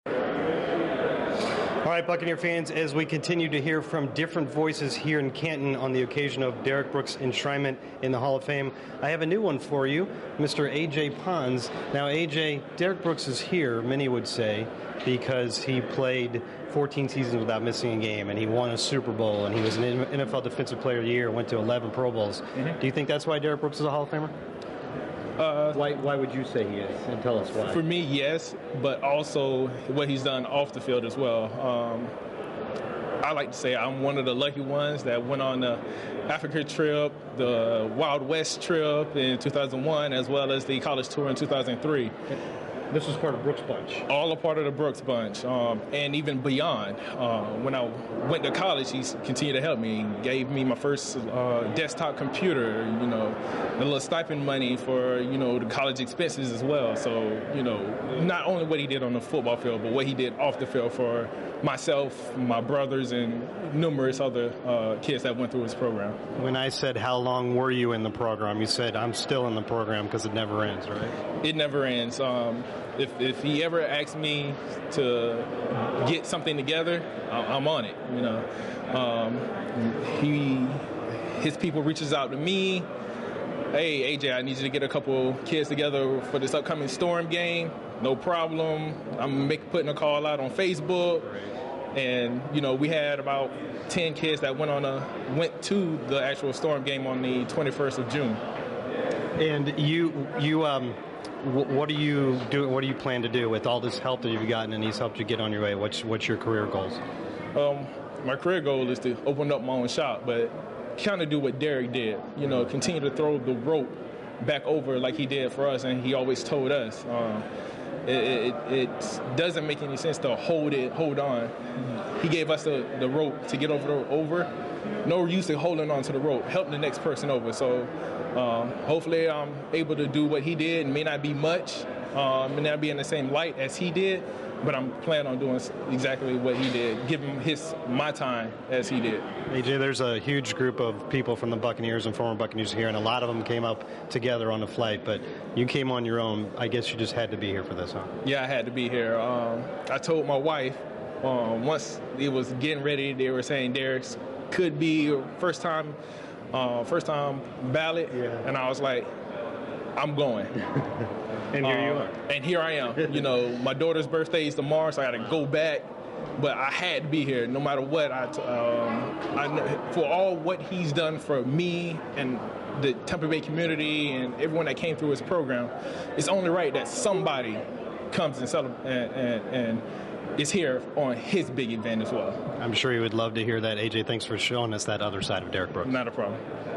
All right, Buccaneer fans, as we continue to hear from different voices here in Canton on the occasion of Derrick Brooks' enshrinement in the Hall of Fame, I have a new one for you, Mr. A.J. Pons. Now, A.J., Derrick Brooks is here, many would say, because he played 14 seasons without missing a game, and he won a Super Bowl, and he was an NFL Defensive Player of the Year, went to 11 Pro Bowls. Mm-hmm. Do you think that's why Derrick Brooks is a Hall of Famer? Why would you say he is? And tell us why. For me, yes, but also what he's done off the field as well. I like to say I'm one of the lucky ones that went on the Africa trip, the Wild West trip in 2001, as well as the college tour in 2003. This was part of Brooks Bunch. All a part of the Brooks Bunch, and even beyond. When I went to college, he continued to help me. He gave me my first desktop computer, a little stipend money for, the college expenses as well. So, not only what he did on the football field, but what he did off the field for myself, my brothers, and numerous other kids that went through his program. When I said, how long were you in the program, you said, I'm still in the program because it never ends, right? It never ends. If he ever asks me to get something together, I'm on it. His people reaches out to me. Hey, AJ, I need you to get a couple kids together for this upcoming Storm game. No problem. I'm putting a call out on Facebook. And, we had about 10 kids that went to the actual Storm game on the 21st of June. And what do you do? What do you plan to do with all this help that you've gotten and he's helped you get on your way? What's your career goals? My career goal is to open up my own shop, but kind of do what Derrick did. Continue to throw the rope back over like he did for us, and he always told us. It doesn't make any sense to hold on. He gave us the rope to get over. No use in holding on to the rope. Help the next person over. So hopefully I'm able to do what he did. It may not be much, may not be in the same light as he did, but I'm planning on doing exactly what he did, give him my time as he did. AJ, there's a huge group of people from the Buccaneers and former Buccaneers here, and a lot of them came up together on the flight, but you came on your own. I guess you just had to be here for this, huh? Yeah, I had to be here. I told my wife, once it was getting ready, they were saying Derrick's could be first time ballot, yeah. And I was like, I'm going. And here you are. And here I am. My daughter's birthday is tomorrow, so I got to go back. But I had to be here, no matter what. For all what he's done for me and the Tampa Bay community and everyone that came through his program, it's only right that somebody comes and celebrates and is here on his big event as well. I'm sure he would love to hear that. AJ, thanks for showing us that other side of Derrick Brooks. Not a problem.